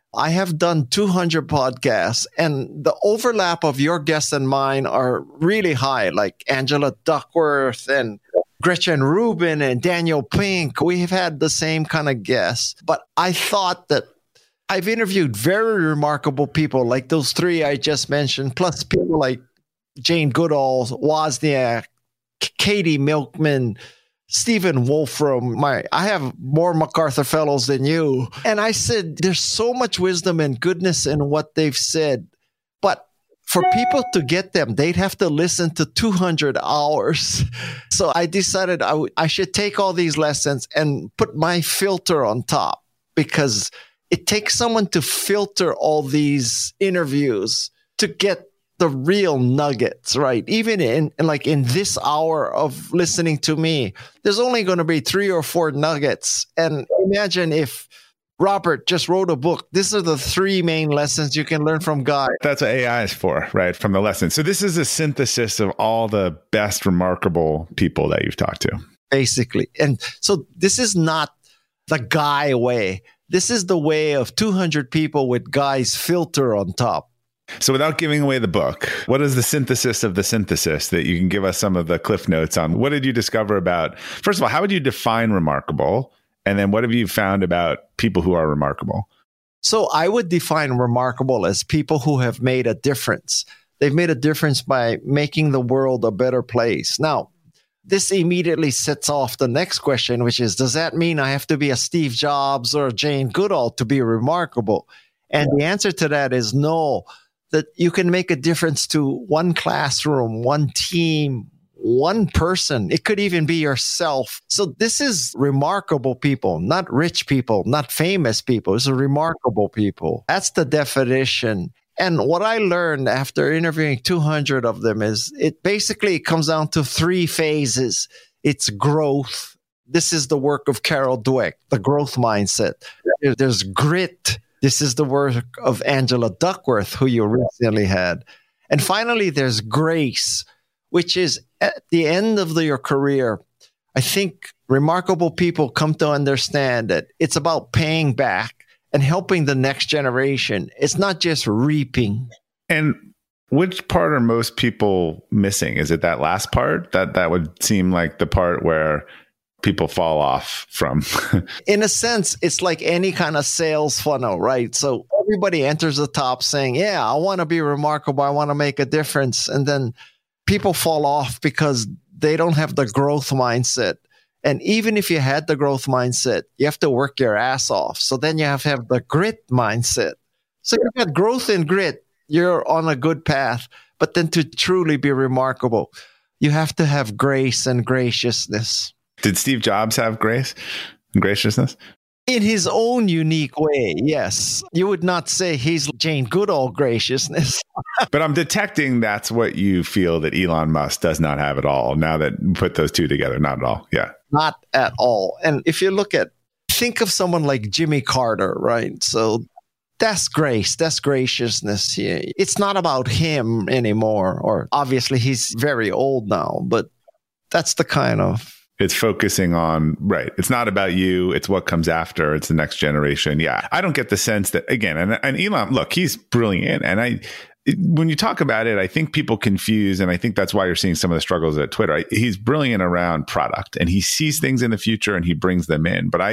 I have done 200 podcasts, and the overlap of your guests and mine are really high, like Angela Duckworth and Gretchen Rubin and Daniel Pink. We have had the same kind of guests. But I thought that I've interviewed very remarkable people like those three I just mentioned, plus people like Jane Goodall, Wozniak, Katie Milkman, Stephen Wolfram. I have more MacArthur Fellows than you. And I said, there's so much wisdom and goodness in what they've said. But for people to get them, they'd have to listen to 200 hours. So I decided I should take all these lessons and put my filter on top, because it takes someone to filter all these interviews to get the real nuggets, right? Even in this hour of listening to me, there's only going to be 3 or 4 nuggets. And imagine if Robert just wrote a book. These are the 3 main lessons you can learn from Guy. That's what AI is for, right? From the lessons. So this is a synthesis of all the best, remarkable people that you've talked to. Basically. And so this is not the Guy way. This is the way of 200 people with Guy's filter on top. So without giving away the book, what is the synthesis of the synthesis that you can give us some of the cliff notes on? What did you discover about, first of all, how would you define remarkable? And then what have you found about people who are remarkable? So I would define remarkable as people who have made a difference. They've made a difference by making the world a better place. Now, this immediately sets off the next question, which is, does that mean I have to be a Steve Jobs or a Jane Goodall to be remarkable? And the answer to that is no. That you can make a difference to one classroom, one team, one person. It could even be yourself. So this is remarkable people, not rich people, not famous people. It's remarkable people. That's the definition. And what I learned after interviewing 200 of them is it basically comes down to 3 phases. It's growth. This is the work of Carol Dweck, the growth mindset. There's grit. This is the work of Angela Duckworth, who you recently had. And finally, there's grace, which is at the end of your career. I think remarkable people come to understand that it's about paying back and helping the next generation. It's not just reaping. And which part are most people missing? Is it that last part? That would seem like the part where people fall off from. In a sense, it's like any kind of sales funnel, right? So everybody enters the top saying, yeah, I want to be remarkable. I want to make a difference. And then people fall off because they don't have the growth mindset. And even if you had the growth mindset, you have to work your ass off. So then you have to have the grit mindset. So you've got growth and grit. You're on a good path. But then to truly be remarkable, you have to have grace and graciousness. Did Steve Jobs have grace and graciousness? In his own unique way, yes. You would not say he's Jane Goodall graciousness. But I'm detecting that's what you feel that Elon Musk does not have at all. Now that you put those two together, not at all. Yeah. Not at all. And if you think of someone like Jimmy Carter, right? So that's grace, that's graciousness. Yeah. It's not about him anymore. Or obviously he's very old now, but that's the kind of... It's focusing on, right. It's not about you. It's what comes after. It's the next generation. Yeah. I don't get the sense that, again, and Elon, look, he's brilliant. And when you talk about it, I think people confuse, and I think that's why you're seeing some of the struggles at Twitter. He's brilliant around product, and he sees things in the future and he brings them in. But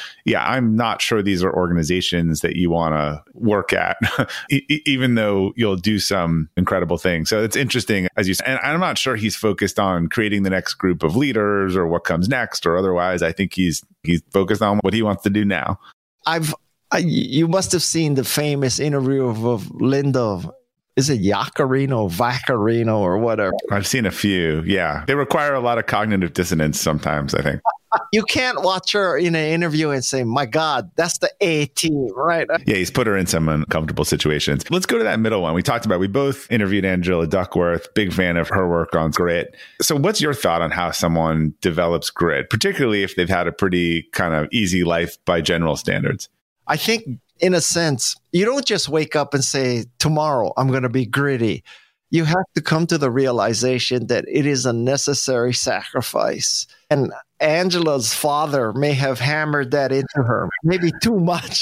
I'm not sure these are organizations that you want to work at, even though you'll do some incredible things. So it's interesting, as you said, and I'm not sure he's focused on creating the next group of leaders or what comes next or otherwise. I think he's focused on what he wants to do now. You must have seen the famous interview of Linda. Is it Vaccarino or whatever? I've seen a few. Yeah. They require a lot of cognitive dissonance sometimes, I think. You can't watch her in an interview and say, my God, that's the A team, right? Yeah, he's put her in some uncomfortable situations. Let's go to that middle one. We both interviewed Angela Duckworth, big fan of her work on grit. So what's your thought on how someone develops grit, particularly if they've had a pretty kind of easy life by general standards? I think, in a sense, you don't just wake up and say, tomorrow I'm going to be gritty. You have to come to the realization that it is a necessary sacrifice. And Angela's father may have hammered that into her, maybe too much.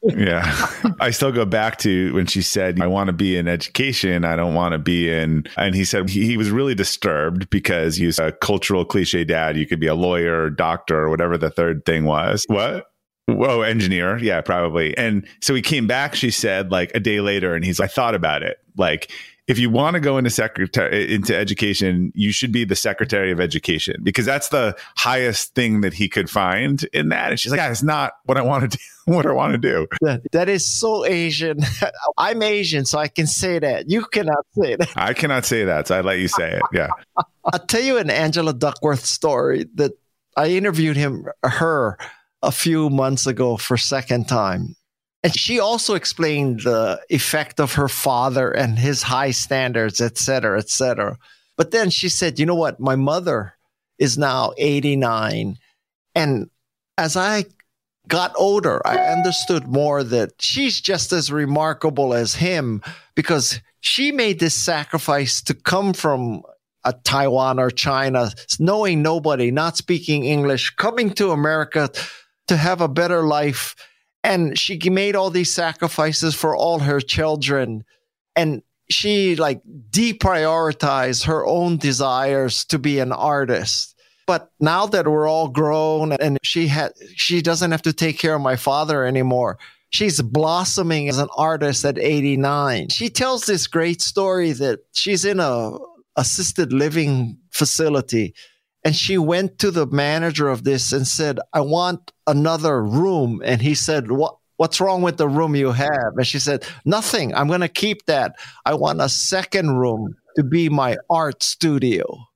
Yeah. I still go back to when she said, I want to be in education. I don't want to be in. And he said he was really disturbed because he's a cultural cliche dad. You could be a lawyer, doctor, or whatever the third thing was. What? Whoa, engineer. Yeah, probably. And so he came back, she said, like a day later, and he's like, I thought about it. Like, if you want to go into education, you should be the Secretary of Education, because that's the highest thing that he could find in that. And she's like, it's not what I want to do. What I want to do. That is so Asian. I'm Asian, so I can say that. You cannot say that. I cannot say that, so I let you say it. Yeah. I'll tell you an Angela Duckworth story that I interviewed her a few months ago for second time. And she also explained the effect of her father and his high standards, et cetera, et cetera. But then she said, you know what? My mother is now 89. And as I got older, I understood more that she's just as remarkable as him, because she made this sacrifice to come from Taiwan or China, knowing nobody, not speaking English, coming to America to have a better life. And she made all these sacrifices for all her children. And she like deprioritized her own desires to be an artist. But now that we're all grown and she doesn't have to take care of my father anymore, she's blossoming as an artist at 89. She tells this great story that she's in a assisted living facility. And she went to the manager of this and said, I want another room. And he said, what's wrong with the room you have? And she said, nothing. I'm going to keep that. I want a second room to be my art studio.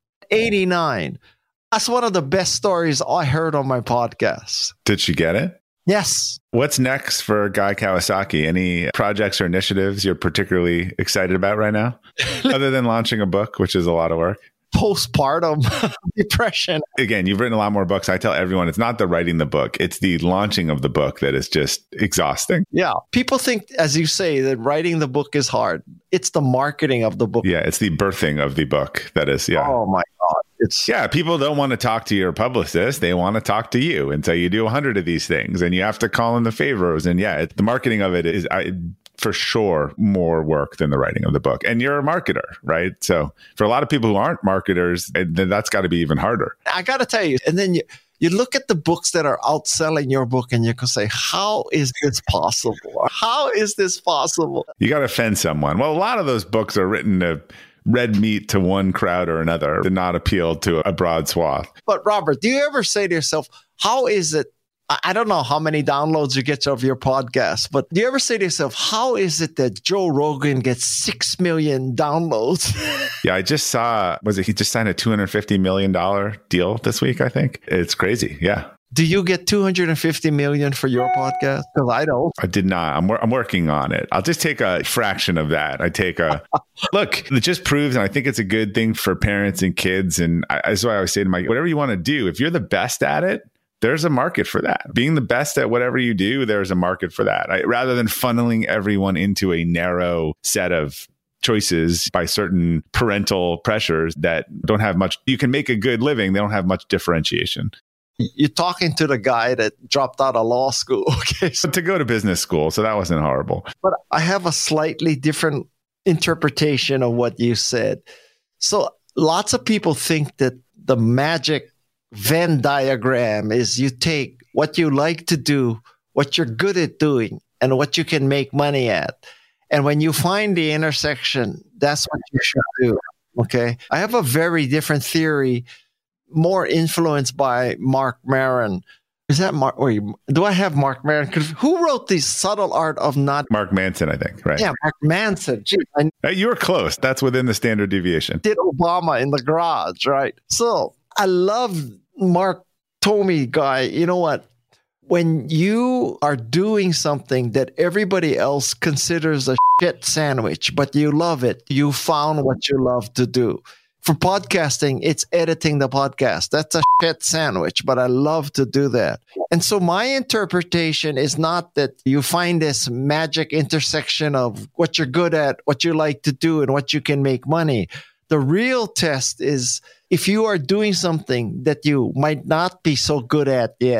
89. That's one of the best stories I heard on my podcast. Did she get it? Yes. What's next for Guy Kawasaki? Any projects or initiatives you're particularly excited about right now? Other than launching a book, which is a lot of work. Postpartum depression. Again, you've written a lot more books. I tell everyone it's not the writing the book, it's the launching of the book that is just exhausting. Yeah. People think, as you say, that writing the book is hard. It's the marketing of the book. Yeah, it's the birthing of the book that is, yeah. Oh my God. People don't want to talk to your publicist. They want to talk to you. And so you do 100 of these things and you have to call in the favors. And the marketing of it is for sure more work than the writing of the book. And you're a marketer, right? So for a lot of people who aren't marketers, then that's got to be even harder. I got to tell you. And then you look at the books that are outselling your book and you can say, how is this possible? How is this possible? You got to offend someone. Well, a lot of those books are written to red meat to one crowd or another, to not appeal to a broad swath. But Robert, do you ever say to yourself, how is it? I don't know how many downloads you get of your podcast, but do you ever say to yourself, how is it that Joe Rogan gets 6 million downloads? Yeah, I just saw, he just signed a $250 million deal this week, I think. It's crazy. Yeah. Do you get 250 million for your podcast? Because I don't. I did not. I'm working on it. I'll just take a fraction of that. I take look, it just proves, and I think it's a good thing for parents and kids. And that's why I always say to whatever you want to do, if you're the best at it, there's a market for that. Being the best at whatever you do, there's a market for that. Rather than funneling everyone into a narrow set of choices by certain parental pressures that don't have much, you can make a good living. They don't have much differentiation. You're talking to the guy that dropped out of law school. Okay. To go to business school. So that wasn't horrible. But I have a slightly different interpretation of what you said. So lots of people think that the magic Venn diagram is you take what you like to do, what you're good at doing, and what you can make money at. And when you find the intersection, that's what you should do. Okay. I have a very different theory, more influenced by Mark Maron. Is that Mark? Wait, do I have Mark Maron? Who wrote The Subtle Art of Not? Mark Manson, I think, right? Yeah, Mark Manson. Gee, you were close. That's within the standard deviation. Did Obama in the garage, right? So I love Mark told me, Guy, you know what? When you are doing something that everybody else considers a shit sandwich, but you love it, you found what you love to do. For podcasting, it's editing the podcast. That's a shit sandwich, but I love to do that. And so my interpretation is not that you find this magic intersection of what you're good at, what you like to do, and what you can make money. The real test is if you are doing something that you might not be so good at yet,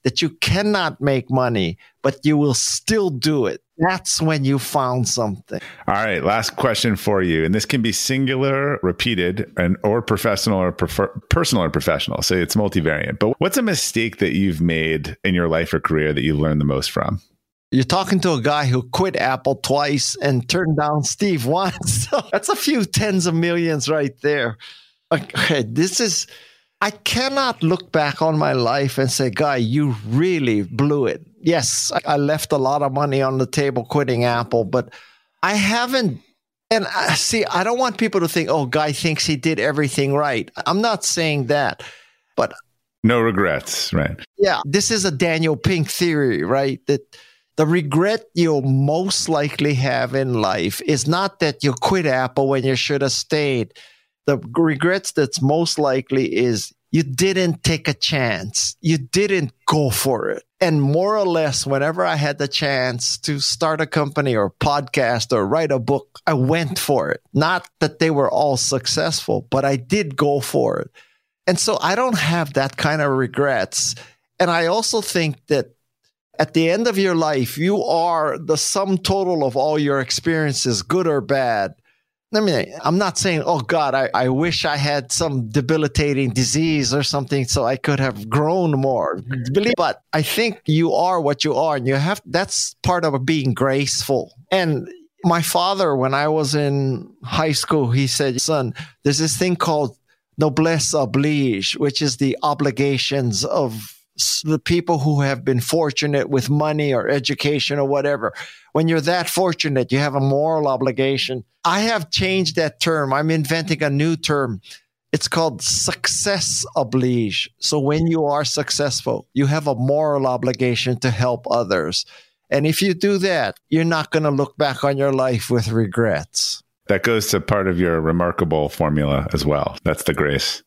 that you cannot make money, but you will still do it. That's when you found something. All right, last question for you. And this can be singular, repeated, or professional or personal or professional. So it's multivariate. But what's a mistake that you've made in your life or career that you've learned the most from? You're talking to a guy who quit Apple twice and turned down Steve once. So that's a few tens of millions right there. Okay, I cannot look back on my life and say, Guy, you really blew it. Yes, I left a lot of money on the table quitting Apple, but I haven't. And I don't want people to think, oh, Guy thinks he did everything right. I'm not saying that, but no regrets, right? Yeah, this is a Daniel Pink theory, right? That the regret you'll most likely have in life is not that you quit Apple when you should have stayed. The regrets that's most likely is you didn't take a chance. You didn't go for it. And more or less, whenever I had the chance to start a company or podcast or write a book, I went for it. Not that they were all successful, but I did go for it. And so I don't have that kind of regrets. And I also think that at the end of your life, you are the sum total of all your experiences, good or bad. I mean, I'm not saying, oh, God, I wish I had some debilitating disease or something so I could have grown more. But I think you are what you are. And that's part of being graceful. And my father, when I was in high school, he said, son, there's this thing called noblesse oblige, which is the obligations of the people who have been fortunate with money or education or whatever. When you're that fortunate, you have a moral obligation. I have changed that term. I'm inventing a new term. It's called success oblige. So when you are successful, you have a moral obligation to help others. And if you do that, you're not going to look back on your life with regrets. That goes to part of your remarkable formula as well. That's the grace.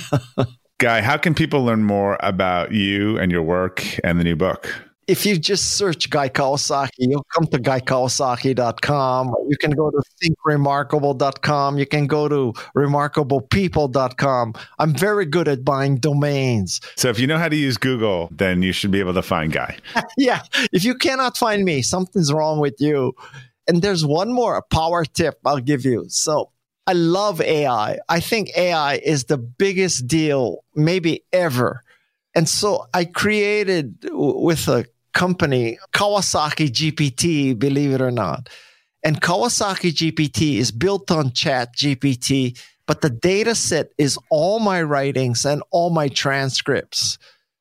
Guy, how can people learn more about you and your work and the new book? If you just search Guy Kawasaki, you'll come to GuyKawasaki.com. You can go to thinkremarkable.com. You can go to remarkablepeople.com. I'm very good at buying domains. So if you know how to use Google, then you should be able to find Guy. Yeah. If you cannot find me, something's wrong with you. And there's one more, a power tip I'll give you. So I love AI. I think AI is the biggest deal maybe ever. And so I created with a company, Kawasaki GPT, believe it or not. And Kawasaki GPT is built on Chat GPT, but the data set is all my writings and all my transcripts.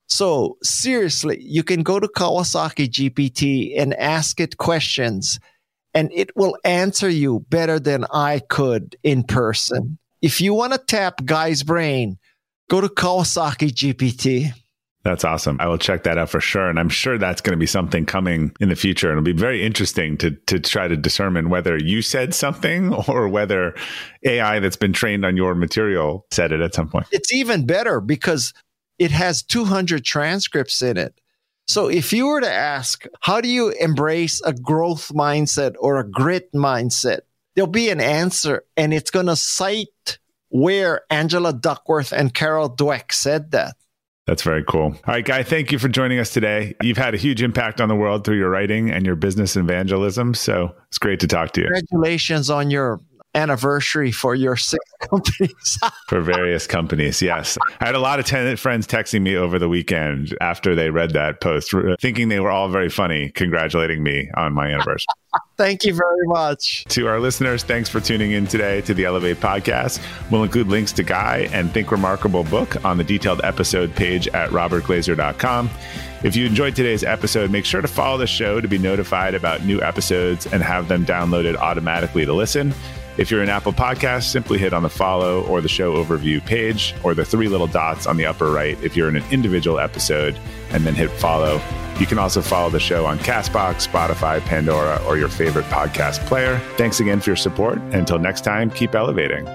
So seriously, you can go to Kawasaki GPT and ask it questions, and it will answer you better than I could in person. If you want to tap Guy's brain, go to Kawasaki GPT. That's awesome. I will check that out for sure. And I'm sure that's going to be something coming in the future. And it'll be very interesting to try to determine whether you said something or whether AI that's been trained on your material said it at some point. It's even better because it has 200 transcripts in it. So if you were to ask, how do you embrace a growth mindset or a grit mindset? There'll be an answer, and it's going to cite where Angela Duckworth and Carol Dweck said that. That's very cool. All right, Guy, thank you for joining us today. You've had a huge impact on the world through your writing and your business evangelism. So it's great to talk to you. Congratulations on your anniversary for your 6 companies. For various companies, yes. I had a lot of tenant friends texting me over the weekend after they read that post, thinking they were all very funny, congratulating me on my anniversary. Thank you very much. To our listeners, thanks for tuning in today to the Elevate podcast. We'll include links to Guy and Think Remarkable book on the detailed episode page at robertglazer.com. If you enjoyed today's episode, make sure to follow the show to be notified about new episodes and have them downloaded automatically to listen. If you're an Apple Podcast, simply hit on the follow or the show overview page or the 3 little dots on the upper right if you're in an individual episode, and then hit follow. You can also follow the show on CastBox, Spotify, Pandora, or your favorite podcast player. Thanks again for your support. And until next time, keep elevating.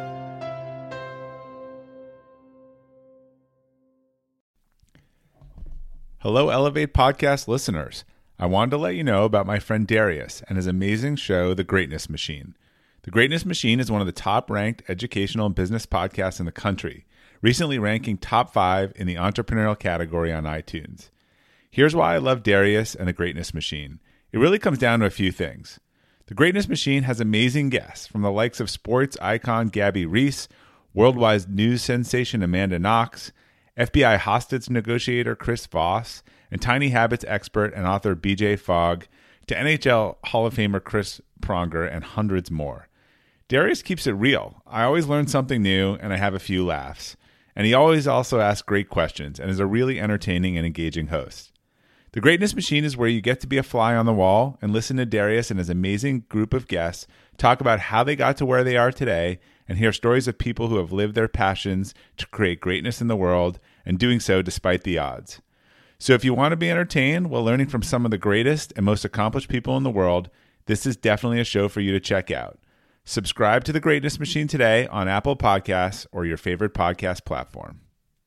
Hello, Elevate podcast listeners. I wanted to let you know about my friend Darius and his amazing show, The Greatness Machine. The Greatness Machine is one of the top-ranked educational and business podcasts in the country, recently ranking top 5 in the entrepreneurial category on iTunes. Here's why I love Darius and The Greatness Machine. It really comes down to a few things. The Greatness Machine has amazing guests from the likes of sports icon Gabby Reese, worldwide news sensation Amanda Knox, FBI hostage negotiator Chris Voss, and Tiny Habits expert and author BJ Fogg, to NHL Hall of Famer Chris Pronger, and hundreds more. Darius keeps it real. I always learn something new, and I have a few laughs. And he always also asks great questions and is a really entertaining and engaging host. The Greatness Machine is where you get to be a fly on the wall and listen to Darius and his amazing group of guests talk about how they got to where they are today and hear stories of people who have lived their passions to create greatness in the world and doing so despite the odds. So if you want to be entertained while learning from some of the greatest and most accomplished people in the world, this is definitely a show for you to check out. Subscribe to The Greatness Machine today on Apple Podcasts or your favorite podcast platform.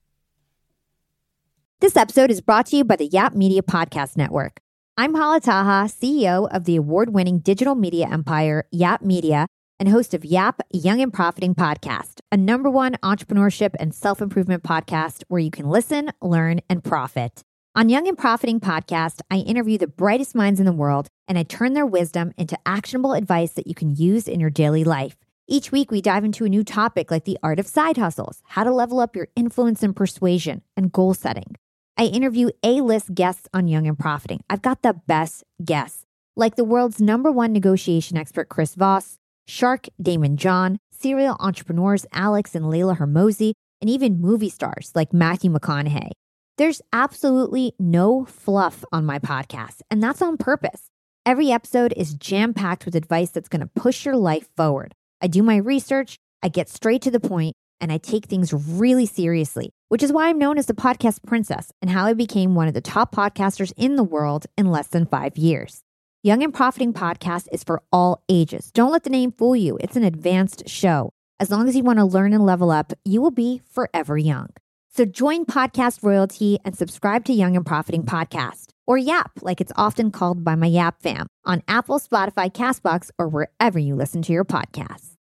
This episode is brought to you by the Yap Media Podcast Network. I'm Hala Taha, CEO of the award-winning digital media empire, Yap Media, and host of Yap Young and Profiting Podcast, a #1 entrepreneurship and self-improvement podcast where you can listen, learn, and profit. On Young and Profiting Podcast, I interview the brightest minds in the world, and I turn their wisdom into actionable advice that you can use in your daily life. Each week, we dive into a new topic like the art of side hustles, how to level up your influence and persuasion, and goal setting. I interview A-list guests on Young and Profiting. I've got the best guests, like the world's #1 negotiation expert, Chris Voss, Shark Damon John, serial entrepreneurs Alex and Layla Hermosi, and even movie stars like Matthew McConaughey. There's absolutely no fluff on my podcast, and that's on purpose. Every episode is jam-packed with advice that's going to push your life forward. I do my research, I get straight to the point, and I take things really seriously, which is why I'm known as the podcast princess and how I became one of the top podcasters in the world in less than 5 years. Young and Profiting Podcast is for all ages. Don't let the name fool you. It's an advanced show. As long as you want to learn and level up, you will be forever young. So join Podcast Royalty and subscribe to Young and Profiting Podcast, or YAP, like it's often called by my YAP fam, on Apple, Spotify, CastBox, or wherever you listen to your podcasts.